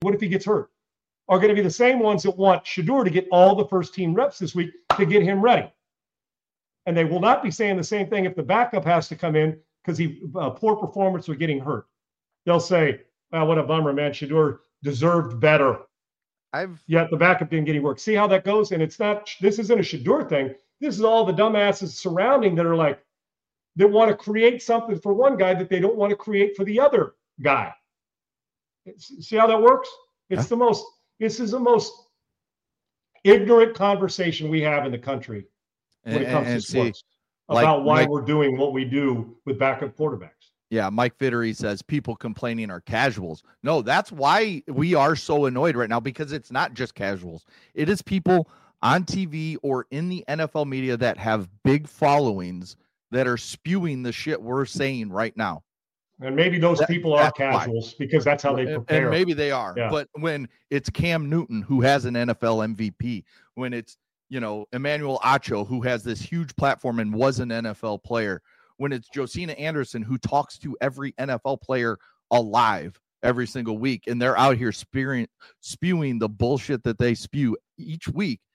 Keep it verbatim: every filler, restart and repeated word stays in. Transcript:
What if he gets hurt? Are going to be the same ones that want Shedeur to get all the first team reps this week to get him ready. And they will not be saying the same thing if the backup has to come in because he uh, poor performance or getting hurt. They'll say, "Well, what a bummer, man. Shedeur deserved better." I've yet the backup didn't get any work. See how that goes? And it's not. This isn't a Shedeur thing. This is all the dumbasses surrounding that are like that want to create something for one guy that they don't want to create for the other guy. It's, see how that works? It's huh? the most. This is the most ignorant conversation we have in the country when and, it comes and, to sports see, like about why Mike, we're doing what we do with backup quarterbacks. Yeah, Mike Vittery says people complaining are casuals. No, that's why we are so annoyed right now, because it's not just casuals. It is people on T V or in the N F L media that have big followings that are spewing the shit we're saying right now. And maybe those that, people are casuals why. because that's how they prepare. And maybe they are. Yeah. But when it's Cam Newton, who has an N F L M V P, when it's, you know, Emmanuel Acho, who has this huge platform and was an N F L player, when it's Josina Anderson, who talks to every N F L player alive every single week, and they're out here spewing, spewing the bullshit that they spew each week,